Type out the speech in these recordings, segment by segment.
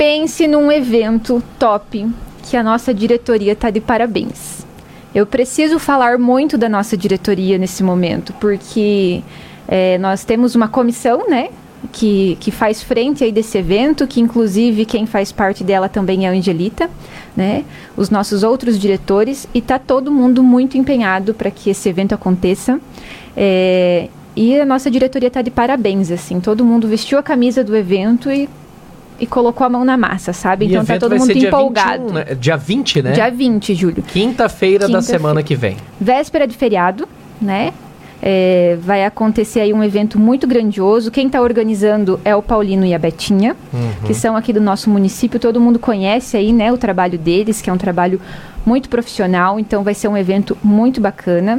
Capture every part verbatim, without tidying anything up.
pense num evento top que a nossa diretoria está de parabéns. Eu preciso falar muito da nossa diretoria nesse momento, porque é, nós temos uma comissão, né, que, que faz frente aí desse evento, que inclusive quem faz parte dela também é a Angelita, né, os nossos outros diretores, e está todo mundo muito empenhado para que esse evento aconteça. É, e a nossa diretoria está de parabéns, assim, todo mundo vestiu a camisa do evento e E colocou a mão na massa, sabe? Então tá todo mundo empolgado. Dia vinte e um, né? Dia vinte, né? Dia vinte, Júlio. Quinta-feira da semana que vem. Véspera de feriado, né? É, vai acontecer aí um evento muito grandioso. Quem está organizando é o Paulino e a Betinha, uhum. que são aqui do nosso município. Todo mundo conhece aí, né, o trabalho deles, que é um trabalho muito profissional. Então vai ser um evento muito bacana.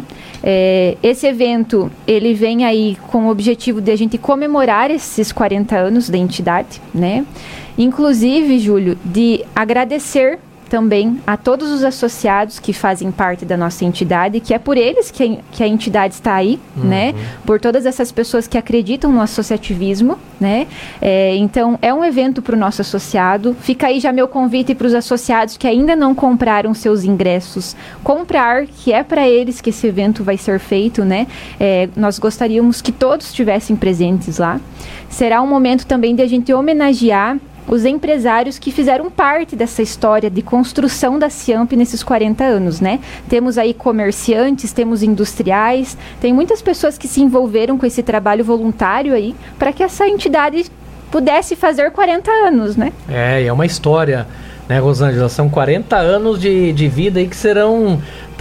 É, esse evento, ele vem aí com o objetivo de a gente comemorar esses quarenta anos da entidade, né? Inclusive, Júlio, de agradecer também a todos os associados que fazem parte da nossa entidade, que é por eles que a, que a entidade está aí, uhum. né? Por todas essas pessoas que acreditam no associativismo, né? É, então, é um evento para o nosso associado. Fica aí já meu convite para os associados que ainda não compraram seus ingressos, comprar, que é para eles que esse evento vai ser feito, né? É, nós gostaríamos que todos estivessem presentes lá. Será um momento também de a gente homenagear os empresários que fizeram parte dessa história de construção da Ciamp nesses quarenta anos, né? Temos aí comerciantes, temos industriais, tem muitas pessoas que se envolveram com esse trabalho voluntário aí para que essa entidade pudesse fazer quarenta anos, né? É, e é uma história, né, Rosângela? São quarenta anos de, de vida aí que serão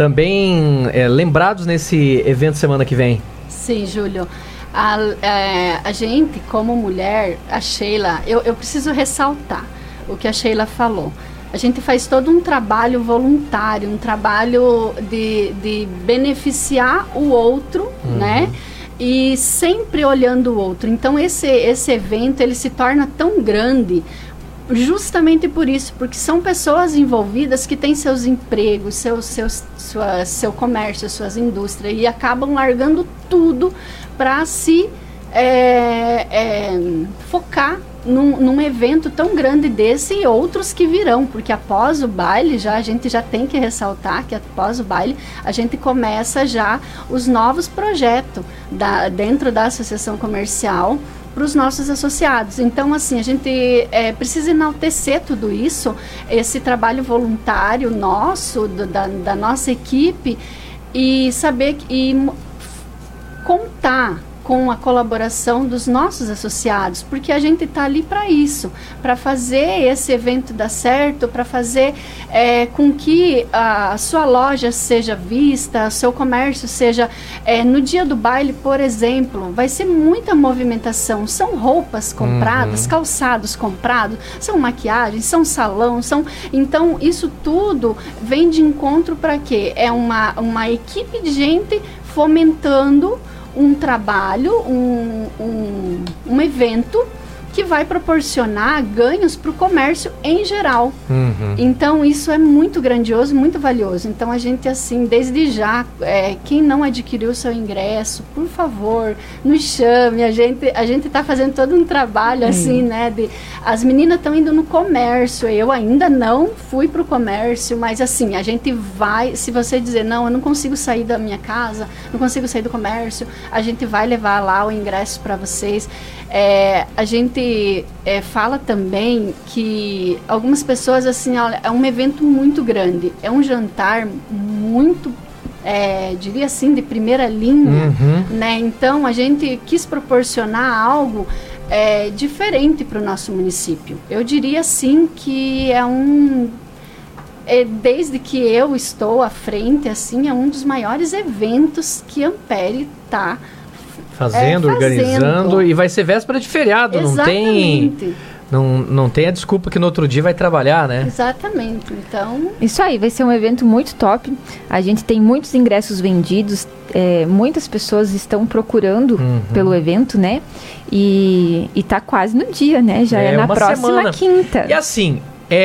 também é, lembrados nesse evento semana que vem. Sim, Júlio. A, é, a gente, como mulher, a Sheila, eu, eu preciso ressaltar o que a Sheila falou. A gente faz todo um trabalho voluntário, um trabalho de, de beneficiar o outro, uhum. né? E sempre olhando o outro. Então, esse, esse evento, ele se torna tão grande justamente por isso, porque são pessoas envolvidas que têm seus empregos, seus, seus, sua, seu comércio, suas indústrias, e acabam largando tudo para se é, é, focar num, num evento tão grande desse e outros que virão, porque após o baile, já, a gente já tem que ressaltar que após o baile a gente começa já os novos projetos da, dentro da associação comercial para os nossos associados. Então, assim, a gente é, precisa enaltecer tudo isso, esse trabalho voluntário nosso, do, da, da nossa equipe, e saber e contar com a colaboração dos nossos associados, porque a gente está ali para isso, para fazer esse evento dar certo, para fazer é, com que a sua loja seja vista, seu comércio seja... É, no dia do baile, por exemplo, vai ser muita movimentação, são roupas compradas, uhum. calçados comprados, são maquiagens, são salão, são... Então, isso tudo vem de encontro para quê? É uma, uma equipe de gente fomentando um trabalho, um, um, um evento que vai proporcionar ganhos para o comércio em geral. Uhum. Então, isso é muito grandioso, muito valioso. Então, a gente, assim, desde já, é, quem não adquiriu o seu ingresso, por favor, nos chame. A gente a gente está fazendo todo um trabalho, assim, uhum. né? De, as meninas estão indo no comércio, eu ainda não fui para o comércio, mas, assim, a gente vai... Se você dizer, não, eu não consigo sair da minha casa, não consigo sair do comércio, a gente vai levar lá o ingresso para vocês. É, a gente é, fala também que algumas pessoas, assim, olha, é um evento muito grande, é um jantar muito, é, diria assim, de primeira linha, uhum. né? Então, a gente quis proporcionar algo é, diferente para o nosso município. Eu diria, assim, que é um... É, desde que eu estou à frente, assim, é um dos maiores eventos que a Ampere está Fazendo, é, organizando, e vai ser véspera de feriado. Exatamente. Não tem, não, não tem a desculpa que no outro dia vai trabalhar, né? Exatamente, então... Isso aí, vai ser um evento muito top. A gente tem muitos ingressos vendidos, é, muitas pessoas estão procurando uhum. pelo evento, né? E, e tá quase no dia, né? Já é, é na próxima semana. Quinta. E assim,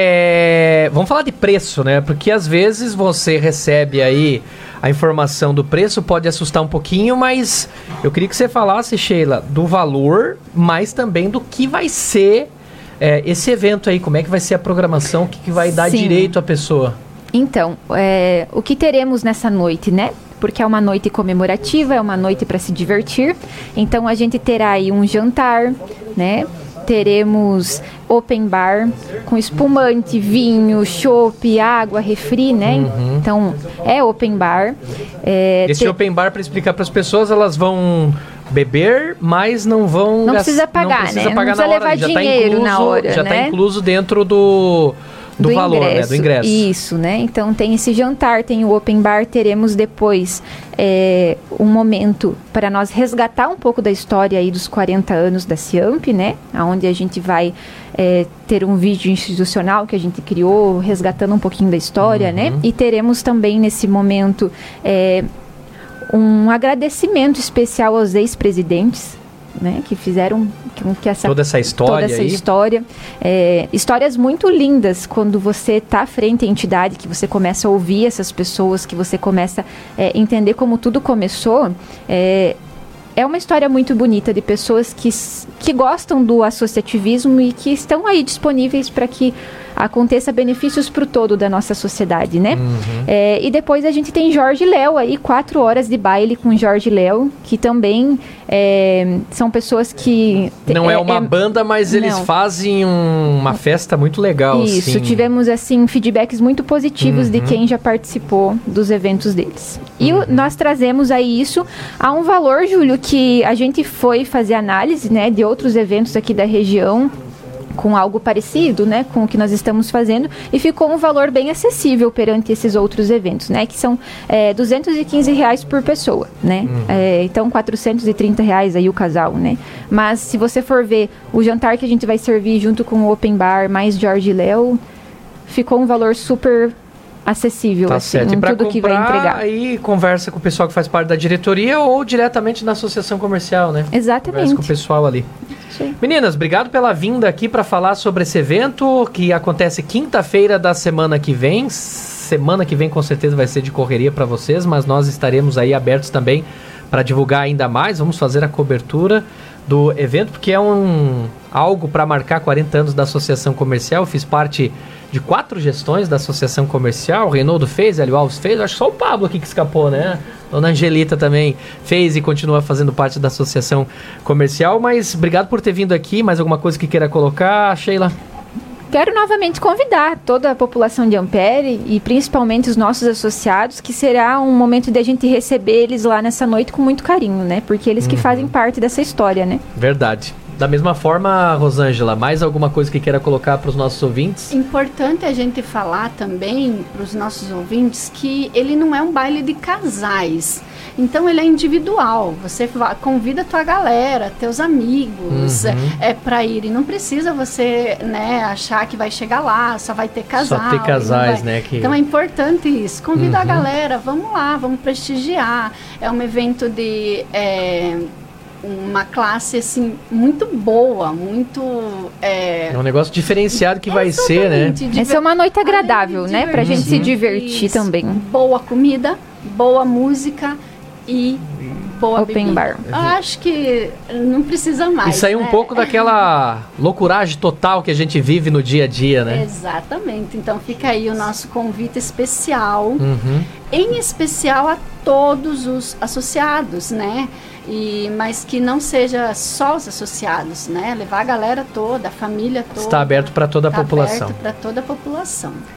é... vamos falar de preço, né? Porque às vezes você recebe aí a informação do preço, pode assustar um pouquinho, mas eu queria que você falasse, Sheila, do valor, mas também do que vai ser é, esse evento aí, como é que vai ser a programação? O que, que vai dar Sim. direito à pessoa? Então, é, o que teremos nessa noite, né? Porque é uma noite comemorativa, é uma noite para se divertir. Então, a gente terá aí um jantar, né? Teremos open bar com espumante, vinho, chopp, água, refri, né? Uhum. Então, é open bar. É, Esse te... open bar, para explicar para as pessoas, elas vão beber, mas não vão... Não gast... precisa pagar, não precisa né? pagar não precisa na hora, levar já dinheiro tá incluso, na hora, já né? está incluso dentro do... Do, do valor, ingresso, né? Do ingresso. Isso, né? Então tem esse jantar, tem o open bar, teremos depois é, um momento para nós resgatar um pouco da história aí dos quarenta anos da CIAMP, né? Onde a gente vai é, ter um vídeo institucional que a gente criou, resgatando um pouquinho da história, uhum. né? E teremos também nesse momento é, um agradecimento especial aos ex-presidentes, né, que fizeram com que essa toda essa história, toda essa aí. história, é, histórias muito lindas quando você está frente à entidade, que você começa a ouvir essas pessoas, que você começa a é, entender como tudo começou. É, é uma história muito bonita de pessoas que, que gostam do associativismo e que estão aí disponíveis para que aconteça benefícios para o todo da nossa sociedade, né? Uhum. É, e depois a gente tem Jorge e Léo aí, quatro horas de baile com Jorge e Léo, que também é, são pessoas que... Não é, é uma é, banda, mas eles não. fazem um, uma festa muito legal. Isso, assim. tivemos assim feedbacks muito positivos uhum. de quem já participou dos eventos deles. E uhum. o, nós trazemos aí isso a um valor, Júlio, que a gente foi fazer análise, né, de outros eventos aqui da região, com algo parecido, né, com o que nós estamos fazendo, e ficou um valor bem acessível perante esses outros eventos, né, que são é, duzentos e quinze reais por pessoa, né, uhum. é, então quatrocentos e trinta reais aí o casal, né, mas se você for ver o jantar que a gente vai servir junto com o open bar, mais Jorge e Léo, ficou um valor super acessível, tá assim, certo. em E pra tudo que vai entregar. Aí conversa com o pessoal que faz parte da diretoria ou diretamente na associação comercial, né? Exatamente. Conversa com o pessoal ali. Sim. Meninas, obrigado pela vinda aqui para falar sobre esse evento que acontece quinta-feira da semana que vem. Semana que vem com certeza vai ser de correria para vocês, mas nós estaremos aí abertos também para divulgar ainda mais. Vamos fazer a cobertura do evento, porque é um algo para marcar quarenta anos da Associação Comercial. Eu fiz parte de quatro gestões da Associação Comercial. O Reinaldo fez, Hélio Alves fez, acho que só o Pablo aqui que escapou, né? Dona Angelita também fez e continua fazendo parte da Associação Comercial. Mas obrigado por ter vindo aqui. Mais alguma coisa que queira colocar, Sheila? Quero novamente convidar toda a população de Ampere e principalmente os nossos associados, que será um momento de a gente receber eles lá nessa noite com muito carinho, né? Porque eles que uhum. fazem parte dessa história, né? Verdade. Da mesma forma, Rosângela, mais alguma coisa que queira colocar para os nossos ouvintes? Importante a gente falar também para os nossos ouvintes que ele não é um baile de casais. Então ele é individual. Você convida a tua galera, teus amigos, uhum. é, é para ir. E não precisa você, né, achar que vai chegar lá, só vai ter casal. Só ter casais, né? Que... Então é importante isso. Convida uhum. a galera, vamos lá, vamos prestigiar. É um evento de... É, uma classe, assim, muito boa, muito... É, é um negócio diferenciado que vai ser, né? Diver... Essa é uma noite agradável, né? Pra gente se divertir Isso. também. Boa comida, boa música e boa open bebida. bar. Eu acho que não precisa mais, e sair né? um pouco daquela loucuragem total que a gente vive no dia a dia, né? Exatamente. Então fica aí o nosso convite especial, uhum. em especial a todos os associados, né? E, mas que não seja só os associados, né? Levar a galera toda, a família toda. Está aberto para toda a tá população. Aberto para toda a população.